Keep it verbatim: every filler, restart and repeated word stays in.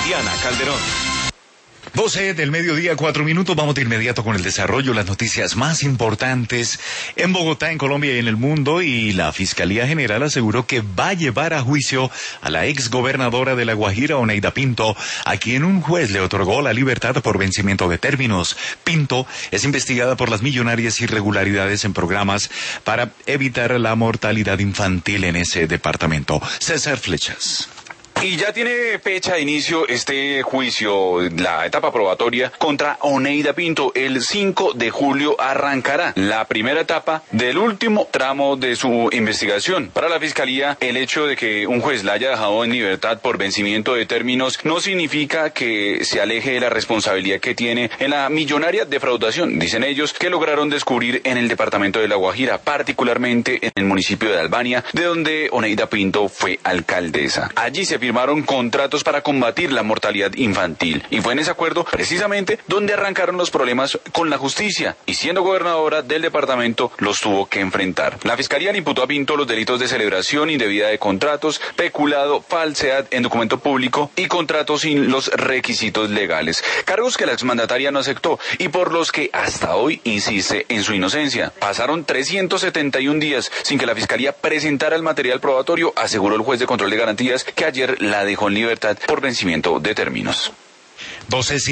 Diana Calderón. doce del mediodía, cuatro minutos. Vamos de inmediato con el desarrollo, las noticias más importantes en Bogotá, en Colombia y en el mundo. Y la Fiscalía General aseguró que va a llevar a juicio a la exgobernadora de La Guajira, Oneida Pinto, a quien un juez le otorgó la libertad por vencimiento de términos. Pinto es investigada por las millonarias irregularidades en programas para evitar la mortalidad infantil en ese departamento. César Flechas. Y ya tiene fecha de inicio este juicio, la etapa probatoria contra Oneida Pinto. El cinco de julio arrancará la primera etapa del último tramo de su investigación. Para la Fiscalía, el hecho de que un juez la haya dejado en libertad por vencimiento de términos no significa que se aleje de la responsabilidad que tiene en la millonaria defraudación, dicen ellos, que lograron descubrir en el departamento de La Guajira, particularmente en el municipio de Albania, de donde Oneida Pinto fue alcaldesa. Allí se firmaron contratos para combatir la mortalidad infantil y fue en ese acuerdo precisamente donde arrancaron los problemas con la justicia, y siendo gobernadora del departamento los tuvo que enfrentar. La Fiscalía le imputó a Pinto los delitos de celebración indebida de contratos, peculado, falsedad en documento público y contratos sin los requisitos legales, cargos que la exmandataria no aceptó y por los que hasta hoy insiste en su inocencia. Pasaron trescientos setenta y un días sin que la Fiscalía presentara el material probatorio, aseguró el juez de control de garantías, que ayer la dejó en libertad por vencimiento de términos. doce